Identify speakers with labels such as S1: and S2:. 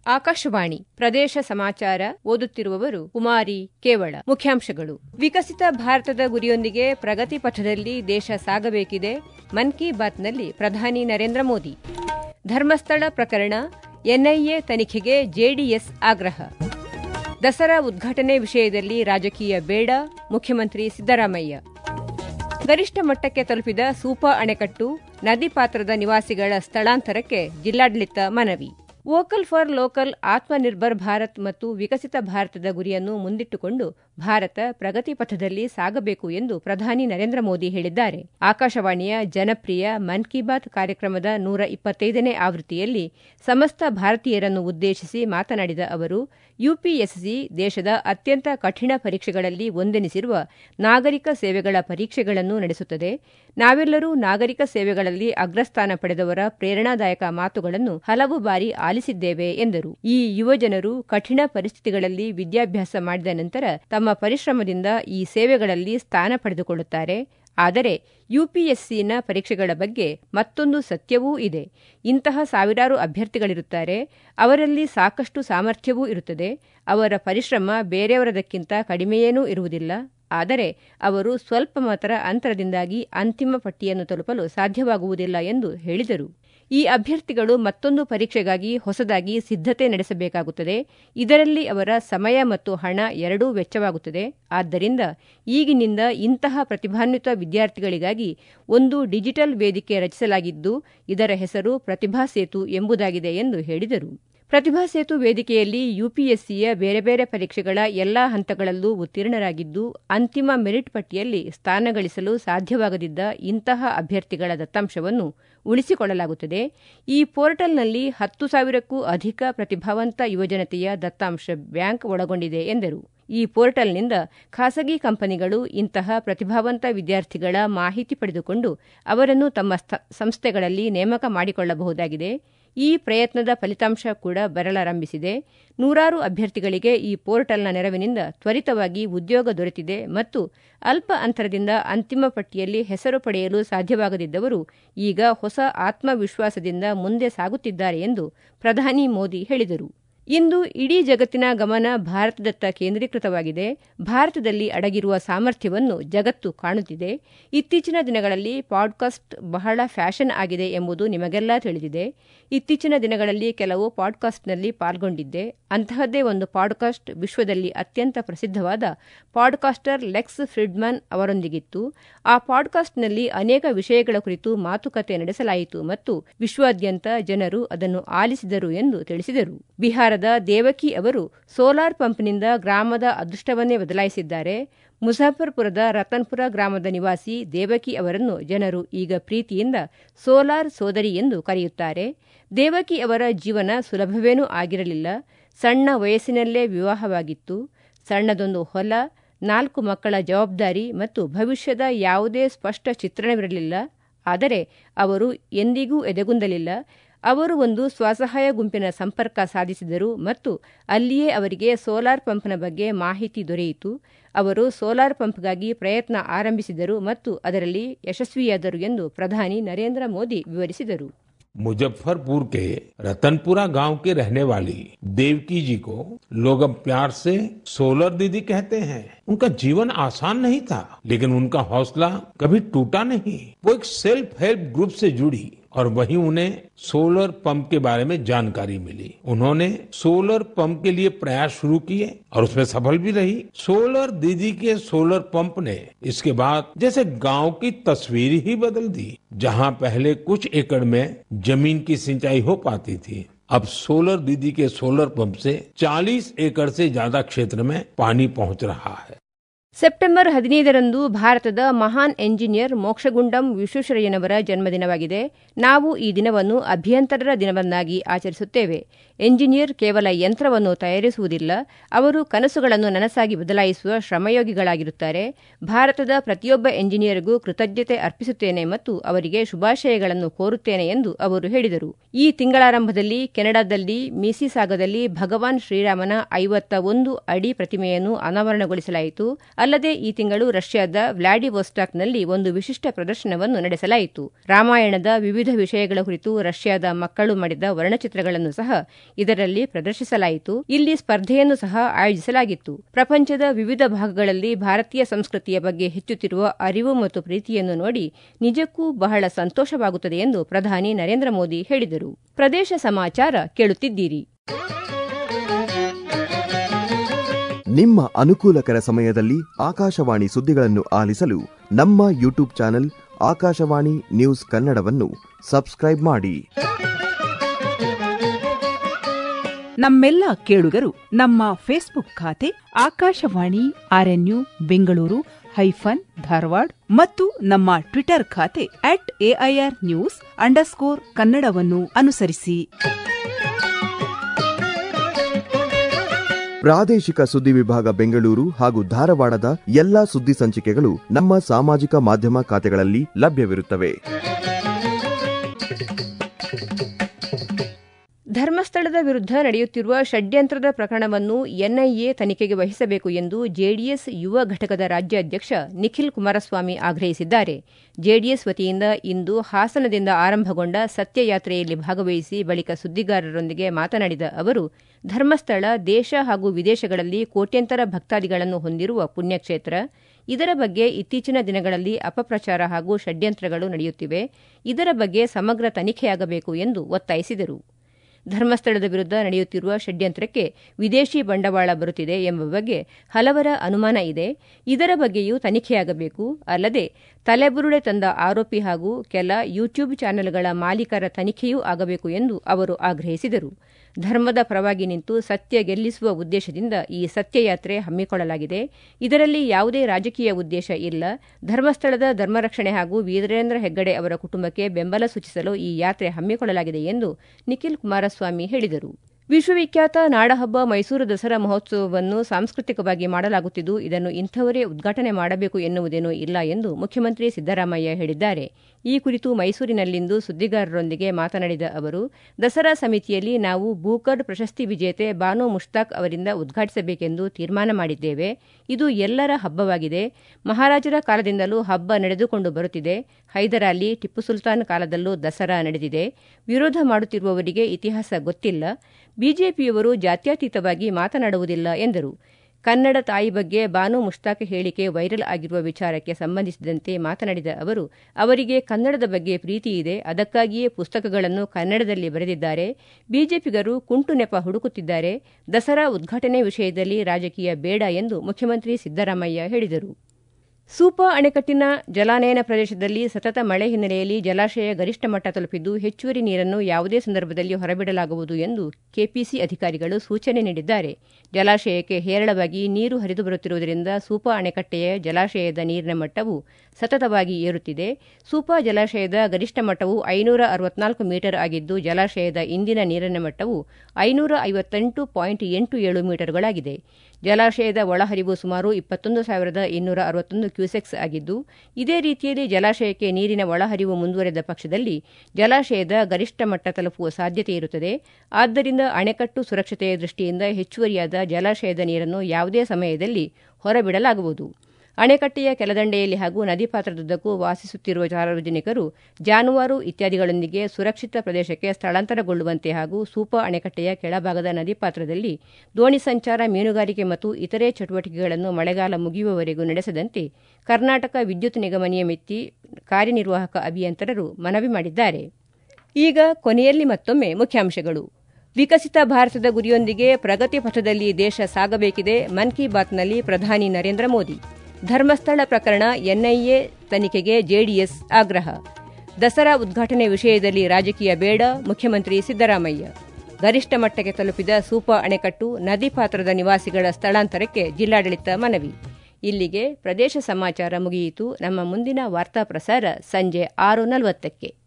S1: ಆಕಾಶವಾಣಿ ಪ್ರದೇಶ ಸಮಾಚಾರ ಓದುತ್ತಿರುವವರು ಕುಮಾರಿ ಕೇವಳ. ಮುಖ್ಯಾಂಶಗಳು: ವಿಕಸಿತ ಭಾರತದ ಗುರಿಯೊಂದಿಗೆ ಪ್ರಗತಿ ಪಥದಲ್ಲಿ ದೇಶ ಸಾಗಬೇಕಿದೆ. ಮನ್ ಕಿ ಬಾತ್ನಲ್ಲಿ ಪ್ರಧಾನಿ ನರೇಂದ್ರ ಮೋದಿ. ಧರ್ಮಸ್ಥಳ ಪ್ರಕರಣ ಎನ್ಐಎ ತನಿಖೆಗೆ ಜೆಡಿಎಸ್ ಆಗ್ರಹ. ದಸರಾ ಉದ್ಘಾಟನೆ ವಿಷಯದಲ್ಲಿ ರಾಜಕೀಯ ಬೇಡ, ಮುಖ್ಯಮಂತ್ರಿ ಸಿದ್ದರಾಮಯ್ಯ. ಗರಿಷ್ಠ ಮಟ್ಟಕ್ಕೆ ತಲುಪಿದ ಸೂಪಾ ಅಣೆಕಟ್ಟು, ನದಿ ಪಾತ್ರದ ನಿವಾಸಿಗಳ ಸ್ಥಳಾಂತರಕ್ಕೆ ಜಿಲ್ಲಾಡಳಿತ ಮನವಿ. Vocal for local, Atmanirbhar Bharat ಮತ್ತು ವಿಕಸಿತ ಭಾರತದ ಗುರಿಯನ್ನು ಮುಂದಿಟ್ಟುಕೊಂಡು ಭಾರತ ಪ್ರಗತಿ ಪಥದಲ್ಲಿ ಸಾಗಬೇಕು ಎಂದು ಪ್ರಧಾನಿ ನರೇಂದ್ರ ಮೋದಿ ಹೇಳಿದ್ದಾರೆ. ಆಕಾಶವಾಣಿಯ ಜನಪ್ರಿಯ ಮನ್ ಕಿ ಬಾತ್ ಕಾರ್ಯಕ್ರಮದ 125ನೇ ಆವೃತ್ತಿಯಲ್ಲಿ ಸಮಸ್ತ ಭಾರತೀಯರನ್ನು ಉದ್ದೇಶಿಸಿ ಮಾತನಾಡಿದ ಅವರು, ಯುಪಿಎಸ್ಸಿ ದೇಶದ ಅತ್ಯಂತ ಕಠಿಣ ಪರೀಕ್ಷೆಗಳಲ್ಲಿ ಒಂದೆನಿಸಿರುವ ನಾಗರಿಕ ಸೇವೆಗಳ ಪರೀಕ್ಷೆಗಳನ್ನು ನಡೆಸುತ್ತದೆ. ನಾವೆಲ್ಲರೂ ನಾಗರಿಕ ಸೇವೆಗಳಲ್ಲಿ ಅಗ್ರಸ್ಥಾನ ಪಡೆದವರ ಪ್ರೇರಣಾದಾಯಕ ಮಾತುಗಳನ್ನು ಹಲವು ಬಾರಿ ಆಲಿಸಿದ್ದೇವೆ ಎಂದರು. ಈ ಯುವಜನರು ಕಠಿಣ ಪರಿಸ್ಥಿತಿಗಳಲ್ಲಿ ವಿದ್ಯಾಭ್ಯಾಸ ಮಾಡಿದ ನಂತರ ತಮ್ಮ ಪರಿಶ್ರಮದಿಂದ ಈ ಸೇವೆಗಳಲ್ಲಿ ಸ್ಥಾನ ಪಡೆದುಕೊಳ್ಳುತ್ತಾರೆ. ಆದರೆ ಯುಪಿಎಸ್ಸಿನ ಪರೀಕ್ಷೆಗಳ ಬಗ್ಗೆ ಮತ್ತೊಂದು ಸತ್ಯವೂ ಇದೆ. ಇಂತಹ ಸಾವಿರಾರು ಅಭ್ಯರ್ಥಿಗಳಿರುತ್ತಾರೆ. ಅವರಲ್ಲಿ ಸಾಕಷ್ಟು ಸಾಮರ್ಥ್ಯವೂ ಇರುತ್ತದೆ. ಅವರ ಪರಿಶ್ರಮ ಬೇರೆಯವರದಕ್ಕಿಂತ ಕಡಿಮೆಯೇನೂ ಇರುವುದಿಲ್ಲ. ಆದರೆ ಅವರು ಸ್ವಲ್ಪ ಮಾತ್ರ ಅಂತರದಿಂದಾಗಿ ಅಂತಿಮ ಪಟ್ಟಿಯನ್ನು ತಲುಪಲು ಸಾಧ್ಯವಾಗುವುದಿಲ್ಲ ಎಂದು ಹೇಳಿದರು. ಈ ಅಭ್ಯರ್ಥಿಗಳು ಮತ್ತೊಂದು ಪರೀಕ್ಷೆಗಾಗಿ ಹೊಸದಾಗಿ ಸಿದ್ಧತೆ ನಡೆಸಬೇಕಾಗುತ್ತದೆ. ಇದರಲ್ಲಿ ಅವರ ಸಮಯ ಮತ್ತು ಹಣ ಎರಡೂ ವೆಚ್ಚವಾಗುತ್ತದೆ. ಆದ್ದರಿಂದ ಈಗಿನಿಂದ ಇಂತಹ ಪ್ರತಿಭಾನ್ವಿತ ವಿದ್ಯಾರ್ಥಿಗಳಿಗಾಗಿ ಒಂದು ಡಿಜಿಟಲ್ ವೇದಿಕೆ ರಚಿಸಲಾಗಿದ್ದು, ಇದರ ಹೆಸರು ಪ್ರತಿಭಾ ಸೇತು ಎಂಬುದಾಗಿದೆ ಎಂದು ಹೇಳಿದರು. ಪ್ರತಿಭಾ ಸೇತು ವೇದಿಕೆಯಲ್ಲಿ ಯುಪಿಎಸ್ಸಿಯ ಬೇರೆ ಬೇರೆ ಪರೀಕ್ಷೆಗಳ ಎಲ್ಲಾ ಹಂತಗಳಲ್ಲೂ ಉತ್ತೀರ್ಣರಾಗಿದ್ದು, ಅಂತಿಮ ಮೆರಿಟ್ ಪಟ್ಟಿಯಲ್ಲಿ ಸ್ಥಾನ ಗಳಿಸಲು ಸಾಧ್ಯವಾಗದಿದ್ದ ಇಂತಹ ಅಭ್ಯರ್ಥಿಗಳ ದತ್ತಾಂಶವನ್ನು ಉಳಿಸಿಕೊಳ್ಳಲಾಗುತ್ತದೆ. ಈ ಪೋರ್ಟಲ್ನಲ್ಲಿ 10,000ಕ್ಕೂ ಅಧಿಕ ಪ್ರತಿಭಾವಂತ ಯುವಜನತೆಯ ದತ್ತಾಂಶ ಬ್ಯಾಂಕ್ ಒಳಗೊಂಡಿದೆ ಎಂದರು. ಈ ಪೋರ್ಟಲ್ನಿಂದ ಖಾಸಗಿ ಕಂಪನಿಗಳು ಇಂತಹ ಪ್ರತಿಭಾವಂತ ವಿದ್ಯಾರ್ಥಿಗಳ ಮಾಹಿತಿ ಪಡೆದುಕೊಂಡು ಅವರನ್ನು ತಮ್ಮ ಸಂಸ್ಥೆಗಳಲ್ಲಿ ನೇಮಕ ಮಾಡಿಕೊಳ್ಳಬಹುದಾಗಿದೆ. ಈ ಪ್ರಯತ್ನದ ಫಲಿತಾಂಶ ಕೂಡ ಬರಲಾರಂಭಿಸಿದೆ. ನೂರಾರು ಅಭ್ಯರ್ಥಿಗಳಿಗೆ ಈ ಪೋರ್ಟಲ್ನ ನೆರವಿನಿಂದ ತ್ವರಿತವಾಗಿ ಉದ್ಯೋಗ ದೊರೆತಿದೆ ಮತ್ತು ಅಲ್ಪ ಅಂತರದಿಂದ ಅಂತಿಮ ಪಟ್ಟಿಯಲ್ಲಿ ಹೆಸರು ಪಡೆಯಲು ಸಾಧ್ಯವಾಗದಿದ್ದವರು ಈಗ ಹೊಸ ಆತ್ಮವಿಶ್ವಾಸದಿಂದ ಮುಂದೆ ಸಾಗುತ್ತಿದ್ದಾರೆ ಎಂದು ಪ್ರಧಾನಿ ಮೋದಿ ಹೇಳಿದರು. ಇಂದು ಇಡೀ ಜಗತ್ತಿನ ಗಮನ ಭಾರತದತ್ತ ಕೇಂದ್ರೀಕೃತವಾಗಿದೆ. ಭಾರತದಲ್ಲಿ ಅಡಗಿರುವ ಸಾಮರ್ಥ್ಯವನ್ನು ಜಗತ್ತು ಕಾಣುತ್ತಿದೆ. ಇತ್ತೀಚಿನ ದಿನಗಳಲ್ಲಿ ಪಾಡ್ಕಾಸ್ಟ್ ಬಹಳ ಫ್ಯಾಷನ್ ಆಗಿದೆ ಎಂಬುದು ನಿಮಗೆಲ್ಲ ತಿಳಿದಿದೆ. ಇತ್ತೀಚಿನ ದಿನಗಳಲ್ಲಿ ಕೆಲವು ಪಾಡ್ಕಾಸ್ಟ್ನಲ್ಲಿ ಪಾಲ್ಗೊಂಡಿದ್ದೆ. ಅಂತಹದ್ದೇ ಒಂದು ಪಾಡ್ಕಾಸ್ಟ್ ವಿಶ್ವದಲ್ಲಿ ಅತ್ಯಂತ ಪ್ರಸಿದ್ಧವಾದ ಪಾಡ್ಕಾಸ್ಟರ್ ಲೆಕ್ಸ್ ಫ್ರಿಡ್ಮನ್ ಅವರೊಂದಿಗಿತ್ತು. ಆ ಪಾಡ್ಕಾಸ್ಟ್ನಲ್ಲಿ ಅನೇಕ ವಿಷಯಗಳ ಕುರಿತು ಮಾತುಕತೆ ನಡೆಸಲಾಯಿತು ಮತ್ತು ವಿಶ್ವಾದ್ಯಂತ ಜನರು ಅದನ್ನು ಆಲಿಸಿದರು ಎಂದು ತಿಳಿಸಿದರು. ಬಿಹಾರದ ದೇವಕಿ ಅವರು ಸೋಲಾರ್ ಪಂಪ್ನಿಂದ ಗ್ರಾಮದ ಅದೃಷ್ಟವನ್ನೇ ಬದಲಾಯಿಸಿದ್ದಾರೆ. ಮುಜಾಫರ್ಪುರದ ರತನ್ಪುರ ಗ್ರಾಮದ ನಿವಾಸಿ ದೇವಕಿ ಅವರನ್ನು ಜನರು ಈಗ ಪ್ರೀತಿಯಿಂದ ಸೋಲಾರ್ ಸೋದರಿ ಎಂದು ಕರೆಯುತ್ತಾರೆ. ದೇವಕಿ ಅವರ ಜೀವನ ಸುಲಭವೇನೂ ಆಗಿರಲಿಲ್ಲ. ಸಣ್ಣ ವಯಸ್ಸಿನಲ್ಲೇ ವಿವಾಹವಾಗಿತ್ತು. ಸಣ್ಣದೊಂದು ಹೊಲ, 4 ಮಕ್ಕಳ ಜವಾಬ್ದಾರಿ ಮತ್ತು ಭವಿಷ್ಯದ ಯಾವುದೇ ಸ್ಪಷ್ಟ ಚಿತ್ರಣವಿರಲಿಲ್ಲ. ಆದರೆ ಅವರು ಎಂದಿಗೂ ಎದೆಗುಂದಲಿಲ್ಲ. ಅವರು ಒಂದು ಸ್ವಸಹಾಯ ಗುಂಪಿನ ಸಂಪರ್ಕ ಸಾಧಿಸಿದರು ಮತ್ತು ಅಲ್ಲಿಯೇ ಅವರಿಗೆ ಸೋಲಾರ್ ಪಂಪ್ನ ಬಗ್ಗೆ ಮಾಹಿತಿ ದೊರೆಯಿತು. ಅವರು ಸೋಲಾರ್ ಪಂಪ್ಗಾಗಿ ಪ್ರಯತ್ನ ಆರಂಭಿಸಿದರು ಮತ್ತು ಅದರಲ್ಲಿ ಯಶಸ್ವಿಯಾದರು ಎಂದು ಪ್ರಧಾನಿ ನರೇಂದ್ರ ಮೋದಿ ವಿವರಿಸಿದರು.
S2: मुजफ्फरपुर के रतनपुरा गांव के रहने वाली देवकी जी को लोग अब प्यार से सोलर दीदी कहते हैं। उनका जीवन आसान नहीं था, लेकिन उनका हौसला कभी टूटा नहीं। वो एक सेल्फ हेल्प ग्रुप से जुड़ी और वहीं उन्हें सोलर पंप के बारे में जानकारी मिली। उन्होंने सोलर पंप के लिए प्रयास शुरू किए और उसमें सफल भी रही। सोलर दीदी के सोलर पंप ने इसके बाद जैसे गांव की तस्वीर ही बदल दी। जहां पहले कुछ एकड़ में जमीन की सिंचाई हो पाती थी, अब सोलर दीदी के सोलर पंप से 40 एकड़ से ज्यादा क्षेत्र में पानी पहुंच रहा है.
S1: ಸೆಪ್ಟೆಂಬರ್ 15ರಂದು ಭಾರತದ ಮಹಾನ್ ಎಂಜಿನಿಯರ್ ಮೋಕ್ಷಗುಂಡಂ ವಿಶ್ವೇಶ್ವರಯ್ಯನವರ ಜನ್ಮದಿನವಾಗಿದೆ. ನಾವು ಈ ದಿನವನ್ನು ಅಭಿಯಂತರರ ದಿನವನ್ನಾಗಿ ಆಚರಿಸುತ್ತೇವೆ. ಎಂಜಿನಿಯರ್ ಕೇವಲ ಯಂತ್ರವನ್ನು ತಯಾರಿಸುವುದಿಲ್ಲ, ಅವರು ಕನಸುಗಳನ್ನು ನನಸಾಗಿ ಬದಲಾಯಿಸುವ ಶ್ರಮಯೋಗಿಗಳಾಗಿರುತ್ತಾರೆ. ಭಾರತದ ಪ್ರತಿಯೊಬ್ಬ ಎಂಜಿನಿಯರ್ಗೂ ಕೃತಜ್ಞತೆ ಅರ್ಪಿಸುತ್ತೇನೆ ಮತ್ತು ಅವರಿಗೆ ಶುಭಾಶಯಗಳನ್ನು ಕೋರುತ್ತೇನೆ ಎಂದು ಅವರು ಹೇಳಿದರು. ಈ ತಿಂಗಳಾರಂಭದಲ್ಲಿ ಕೆನಡಾದಲ್ಲಿ ಮಿಸಿಸಾಗದಲ್ಲಿ ಭಗವಾನ್ ಶ್ರೀರಾಮನ 51 ಅಡಿ ಪ್ರತಿಮೆಯನ್ನು ಅನಾವರಣಗೊಳಿಸಲಾಯಿತು. ಅಲ್ಲದೆ ಈ ತಿಂಗಳು ರಷ್ಯಾದ ವ್ಲಾಡಿವೋಸ್ಟಾಕ್ನಲ್ಲಿ ಒಂದು ವಿಶಿಷ್ಟ ಪ್ರದರ್ಶನವನ್ನು ನಡೆಸಲಾಯಿತು. ರಾಮಾಯಣದ ವಿವಿಧ ವಿಷಯಗಳ ಕುರಿತು ರಷ್ಯಾದ ಮಕ್ಕಳು ಮಾಡಿದ ವರ್ಣಚಿತ್ರಗಳನ್ನು ಸಹ ಇದರಲ್ಲಿ ಪ್ರದರ್ಶಿಸಲಾಯಿತು. ಇಲ್ಲಿ ಸ್ಪರ್ಧೆಯನ್ನು ಸಹ ಆಯೋಜಿಸಲಾಗಿತ್ತು. ಪ್ರಪಂಚದ ವಿವಿಧ ಭಾಗಗಳಲ್ಲಿ ಭಾರತೀಯ ಸಂಸ್ಕೃತಿಯ ಬಗ್ಗೆ ಹೆಚ್ಚುತ್ತಿರುವ ಅರಿವು ಮತ್ತು ಪ್ರೀತಿಯನ್ನು ನೋಡಿ ನಿಜಕ್ಕೂ ಬಹಳ ಸಂತೋಷವಾಗುತ್ತದೆ ಎಂದು ಪ್ರಧಾನಿ ನರೇಂದ್ರ ಮೋದಿ ಹೇಳಿದರು. ಪ್ರದೇಶ ಸಮಾಚಾರ ಕೇಳುತ್ತಿದ್ದೀರಿ.
S3: ನಿಮ್ಮ ಅನುಕೂಲಕರ ಸಮಯದಲ್ಲಿ ಆಕಾಶವಾಣಿ ಸುದ್ದಿಗಳನ್ನು ಆಲಿಸಲು ನಮ್ಮ ಯೂಟ್ಯೂಬ್ ಚಾನೆಲ್ ಆಕಾಶವಾಣಿ ನ್ಯೂಸ್ ಕನ್ನಡವನ್ನು ಸಬ್ಸ್ಕ್ರೈಬ್ ಮಾಡಿ.
S4: ನಮ್ಮೆಲ್ಲ ಕೇಳುಗರು ನಮ್ಮ ಫೇಸ್ಬುಕ್ ಖಾತೆ ಆಕಾಶವಾಣಿ ಆರ್ಎನ್ಯು ಬೆಂಗಳೂರು ಧಾರವಾಡ ಮತ್ತು ನಮ್ಮ ಟ್ವಿಟರ್ ಖಾತೆ @AIRnews_ ಕನ್ನಡವನ್ನು ಅನುಸರಿಸಿ.
S3: ಪ್ರಾದೇಶಿಕ ಸುದ್ದಿ ವಿಭಾಗ ಬೆಂಗಳೂರು ಹಾಗೂ ಧಾರವಾಡದ ಎಲ್ಲಾ ಸುದ್ದಿ ಸಂಚಿಕೆಗಳು ನಮ್ಮ ಸಾಮಾಜಿಕ ಮಾಧ್ಯಮ ಖಾತೆಗಳಲ್ಲಿ ಲಭ್ಯವಿರುತ್ತವೆ.
S1: ಧರ್ಮಸ್ಥಳದ ವಿರುದ್ಧ ನಡೆಯುತ್ತಿರುವ ಷಡ್ಯಂತ್ರದ ಪ್ರಕರಣವನ್ನು ಎನ್ಐಎ ತನಿಖೆಗೆ ವಹಿಸಬೇಕು ಎಂದು ಜೆಡಿಎಸ್ ಯುವ ಘಟಕದ ರಾಜ್ಯಾಧ್ಯಕ್ಷ ನಿಖಿಲ್ ಕುಮಾರಸ್ವಾಮಿ ಆಗ್ರಹಿಸಿದ್ದಾರೆ. ಜೆಡಿಎಸ್ ವತಿಯಿಂದ ಇಂದು ಹಾಸನದಿಂದ ಆರಂಭಗೊಂಡ ಸತ್ಯಯಾತ್ರೆಯಲ್ಲಿ ಭಾಗವಹಿಸಿ ಬಳಿಕ ಸುದ್ದಿಗಾರರೊಂದಿಗೆ ಮಾತನಾಡಿದ ಅವರು, ಧರ್ಮಸ್ಥಳ ದೇಶ ಹಾಗೂ ವಿದೇಶಗಳಲ್ಲಿ ಕೋಟ್ಯಂತರ ಭಕ್ತಾದಿಗಳನ್ನು ಹೊಂದಿರುವ ಪುಣ್ಯಕ್ಷೇತ್ರ. ಇದರ ಬಗ್ಗೆ ಇತ್ತೀಚಿನ ದಿನಗಳಲ್ಲಿ ಅಪಪ್ರಚಾರ ಹಾಗೂ ಷಡ್ಯಂತ್ರಗಳು ನಡೆಯುತ್ತಿವೆ. ಇದರ ಬಗ್ಗೆ ಸಮಗ್ರ ತನಿಖೆಯಾಗಬೇಕು ಎಂದು ಒತ್ತಾಯಿಸಿದರು. ಧರ್ಮಸ್ಥಳದ ವಿರುದ್ಧ ನಡೆಯುತ್ತಿರುವ ಷಡ್ಯಂತ್ರಕ್ಕೆ ವಿದೇಶಿ ಬಂಡವಾಳ ಬರುತ್ತಿದೆ ಎಂಬ ಬಗ್ಗೆ ಹಲವರ ಅನುಮಾನ ಇದೆ. ಇದರ ಬಗ್ಗೆಯೂ ತನಿಖೆಯಾಗಬೇಕು. ಅಲ್ಲದೆ ತಲೆಬುರುಡೆ ತಂದ ಆರೋಪಿ ಹಾಗೂ ಕೆಲ ಯೂಟ್ಯೂಬ್ ಚಾನೆಲ್ಗಳ ಮಾಲೀಕರ ತನಿಖೆಯೂ ಆಗಬೇಕು ಎಂದು ಅವರು ಆಗ್ರಹಿಸಿದರು. ಧರ್ಮದ ಪರವಾಗಿ ನಿಂತು ಸತ್ಯ ಗೆಲ್ಲಿಸುವ ಉದ್ದೇಶದಿಂದ ಈ ಸತ್ಯಯಾತ್ರೆ ಹಮ್ಮಿಕೊಳ್ಳಲಾಗಿದೆ. ಇದರಲ್ಲಿ ಯಾವುದೇ ರಾಜಕೀಯ ಉದ್ದೇಶ ಇಲ್ಲ. ಧರ್ಮಸ್ಥಳದ ಧರ್ಮರಕ್ಷಣೆ ಹಾಗೂ ವೀರೇಂದ್ರ ಹೆಗ್ಗಡೆ ಅವರ ಕುಟುಂಬಕ್ಕೆ ಬೆಂಬಲ ಸೂಚಿಸಲು ಈ ಯಾತ್ರೆ ಹಮ್ಮಿಕೊಳ್ಳಲಾಗಿದೆ ಎಂದು ನಿಖಿಲ್ ಕುಮಾರಸ್ವಾಮಿ ಹೇಳಿದರು. ವಿಶ್ವವಿಖ್ಯಾತ ನಾಡಹಬ್ಬ ಮೈಸೂರು ದಸರಾ ಮಹೋತ್ಸವವನ್ನು ಸಾಂಸ್ಕೃತಿಕವಾಗಿ ಮಾಡಲಾಗುತ್ತಿದ್ದು, ಇದನ್ನು ಇಂಥವರೇ ಉದ್ಘಾಟನೆ ಮಾಡಬೇಕು ಎನ್ನುವುದೇನೂ ಇಲ್ಲ ಎಂದು ಮುಖ್ಯಮಂತ್ರಿ ಸಿದ್ದರಾಮಯ್ಯ ಹೇಳಿದ್ದಾರೆ. ಈ ಕುರಿತು ಮೈಸೂರಿನಲ್ಲಿಂದು ಸುದ್ದಿಗಾರರೊಂದಿಗೆ ಮಾತನಾಡಿದ ಅವರು, ದಸರಾ ಸಮಿತಿಯಲ್ಲಿ ನಾವು ಬೂಕರ್ ಪ್ರಶಸ್ತಿ ವಿಜೇತೆ ಬಾನು ಮುಷ್ತಾಕ್ ಅವರಿಂದ ಉದ್ಘಾಟಿಸಬೇಕೆಂದು ತೀರ್ಮಾನ ಮಾಡಿದ್ದೇವೆ. ಇದು ಎಲ್ಲರ ಹಬ್ಬವಾಗಿದೆ. ಮಹಾರಾಜರ ಕಾಲದಿಂದಲೂ ಹಬ್ಬ ನಡೆದುಕೊಂಡು ಬರುತ್ತಿದೆ. ಹೈದರಾಲಿ, ಟಿಪ್ಪು ಸುಲ್ತಾನ್ ಕಾಲದಲ್ಲೂ ದಸರಾ ನಡೆದಿದೆ. ವಿರೋಧ ಮಾಡುತ್ತಿರುವವರಿಗೆ ಇತಿಹಾಸ ಗೊತ್ತಿಲ್ಲ. ಬಿಜೆಪಿಯವರು ಜಾತ್ಯತೀತವಾಗಿ ಮಾತನಾಡುವುದಿಲ್ಲ ಎಂದರು. ಕನ್ನಡ ತಾಯಿ ಬಗ್ಗೆ ಬಾನು ಮುಷ್ತಾಕ್ ಹೇಳಿಕೆ ವೈರಲ್ ಆಗಿರುವ ವಿಚಾರಕ್ಕೆ ಸಂಬಂಧಿಸಿದಂತೆ ಮಾತನಾಡಿದ ಅವರು, ಅವರಿಗೆ ಕನ್ನಡದ ಬಗ್ಗೆ ಪ್ರೀತಿ ಇದೆ. ಅದಕ್ಕಾಗಿಯೇ ಪುಸ್ತಕಗಳನ್ನು ಕನ್ನಡದಲ್ಲಿ ಬರೆದಿದ್ದಾರೆ. ಬಿಜೆಪಿಗರು ಕುಂಟು ನೆಪ ಹುಡುಕುತ್ತಿದ್ದಾರೆ. ದಸರಾ ಉದ್ಘಾಟನೆ ವಿಷಯದಲ್ಲಿ ರಾಜಕೀಯ ಬೇಡ ಎಂದು ಮುಖ್ಯಮಂತ್ರಿ ಸಿದ್ದರಾಮಯ್ಯ ಹೇಳಿದರು. ಸೂಪಾ ಅಣೆಕಟ್ಟಿನ ಜಲಾನಯನ ಪ್ರದೇಶದಲ್ಲಿ ಸತತ ಮಳೆ ಹಿನ್ನೆಲೆಯಲ್ಲಿ ಜಲಾಶಯ ಗರಿಷ್ಠ ಮಟ್ಟ ತಲುಪಿದ್ದು, ಹೆಚ್ಚುವರಿ ನೀರನ್ನು ಯಾವುದೇ ಸಂದರ್ಭದಲ್ಲಿ ಹೊರಬಿಡಲಾಗುವುದು ಎಂದು ಕೆಪಿಸಿ ಅಧಿಕಾರಿಗಳು ಸೂಚನೆ ನೀಡಿದ್ದಾರೆ. ಜಲಾಶಯಕ್ಕೆ ಹೇರಳವಾಗಿ ನೀರು ಹರಿದು ಬರುತ್ತಿರುವುದರಿಂದ ಸೂಪಾ ಅಣೆಕಟ್ಟೆಯ ಜಲಾಶಯದ ನೀರಿನ ಮಟ್ಟವು ಸತತವಾಗಿ ಏರುತ್ತಿದೆ. ಸೂಪಾ ಜಲಾಶಯದ ಗರಿಷ್ಠ ಮಟ್ಟವು 564 ಮೀಟರ್ ಆಗಿದ್ದು, ಜಲಾಶಯದ ಇಂದಿನ ನೀರಿನ ಮಟ್ಟವು 558.87 ಮೀಟರ್ಗಳಾಗಿದೆ. ಜಲಾಶಯದ ಒಳಹರಿವು ಸುಮಾರು 21,261 ಕ್ಯೂಸೆಕ್ಸ್ ಆಗಿದ್ದು, ಇದೇ ರೀತಿಯಲ್ಲಿ ಜಲಾಶಯಕ್ಕೆ ನೀರಿನ ಒಳಹರಿವು ಮುಂದುವರೆದ ಪಕ್ಷದಲ್ಲಿ ಜಲಾಶಯದ ಗರಿಷ್ಠ ಮಟ್ಟ ತಲುಪುವ ಸಾಧ್ಯತೆ ಇರುತ್ತದೆ. ಆದ್ದರಿಂದ ಅಣೆಕಟ್ಟು ಸುರಕ್ಷತೆಯ ದೃಷ್ಟಿಯಿಂದ ಹೆಚ್ಚುವರಿಯಾದ ಜಲಾಶಯದ ನೀರನ್ನು ಯಾವುದೇ ಸಮಯದಲ್ಲಿ ಹೊರಬಿಡಲಾಗುವುದು. ಅಣೆಕಟ್ಟೆಯ ಕೆಳದಂಡೆಯಲ್ಲಿ ಹಾಗೂ ನದಿ ಪಾತ್ರದುದ್ದಕ್ಕೂ ವಾಸಿಸುತ್ತಿರುವ ಸಾರ್ವಜನಿಕರು ಜಾನುವಾರು ಇತ್ಯಾದಿಗಳೊಂದಿಗೆ ಸುರಕ್ಷಿತ ಪ್ರದೇಶಕ್ಕೆ ಸ್ಥಳಾಂತರಗೊಳ್ಳುವಂತೆ ಹಾಗೂ ಸೂಪಾ ಅಣೆಕಟ್ಟೆಯ ಕೆಳಭಾಗದ ನದಿ ಪಾತ್ರದಲ್ಲಿ ದೋಣಿ ಸಂಚಾರ, ಮೀನುಗಾರಿಕೆ ಮತ್ತು ಇತರೆ ಚಟುವಟಿಕೆಗಳನ್ನು ಮಳೆಗಾಲ ಮುಗಿಯುವವರೆಗೂ ನಡೆಸದಂತೆ ಕರ್ನಾಟಕ ವಿದ್ಯುತ್ ನಿಗಮ ನಿಯಮಿತಿ ಕಾರ್ಯನಿರ್ವಾಹಕ ಅಭಿಯಂತರರು ಮನವಿ ಮಾಡಿದ್ದಾರೆ. ಈಗ ಕೊನೆಯಲ್ಲಿ ಮತ್ತೊಮ್ಮೆ ಮುಖ್ಯಾಂಶಗಳು. ವಿಕಸಿತ ಭಾರತದ ಗುರಿಯೊಂದಿಗೆ ಪ್ರಗತಿ ಪಥದಲ್ಲಿ ದೇಶ ಸಾಗಬೇಕಿದೆ. ಮನ್ ಕಿ ಬಾತ್ನಲ್ಲಿ ಪ್ರಧಾನಿ ನರೇಂದ್ರ ಮೋದಿ. ಧರ್ಮಸ್ಥಳ ಪ್ರಕರಣ ಎನ್ಐಎ ತನಿಖೆಗೆ ಜೆಡಿಎಸ್ ಆಗ್ರಹ. ದಸರಾ ಉದ್ಘಾಟನೆ ವಿಷಯದಲ್ಲಿ ರಾಜಕೀಯ ಬೇಡ, ಮುಖ್ಯಮಂತ್ರಿ ಸಿದ್ದರಾಮಯ್ಯ. ಗರಿಷ್ಠ ಮಟ್ಟಕ್ಕೆ ತಲುಪಿದ ಸೂಪಾ ಅಣೆಕಟ್ಟು, ನದಿ ಪಾತ್ರದ ನಿವಾಸಿಗಳ ಸ್ಥಳಾಂತರಕ್ಕೆ ಜಿಲ್ಲಾಡಳಿತ ಮನವಿ. ಇಲ್ಲಿಗೆ ಪ್ರದೇಶ ಸಮಾಚಾರ ಮುಗಿಯಿತು. ನಮ್ಮ ಮುಂದಿನ ವಾರ್ತಾ ಪ್ರಸಾರ ಸಂಜೆ 6:40ಕ್ಕೆ.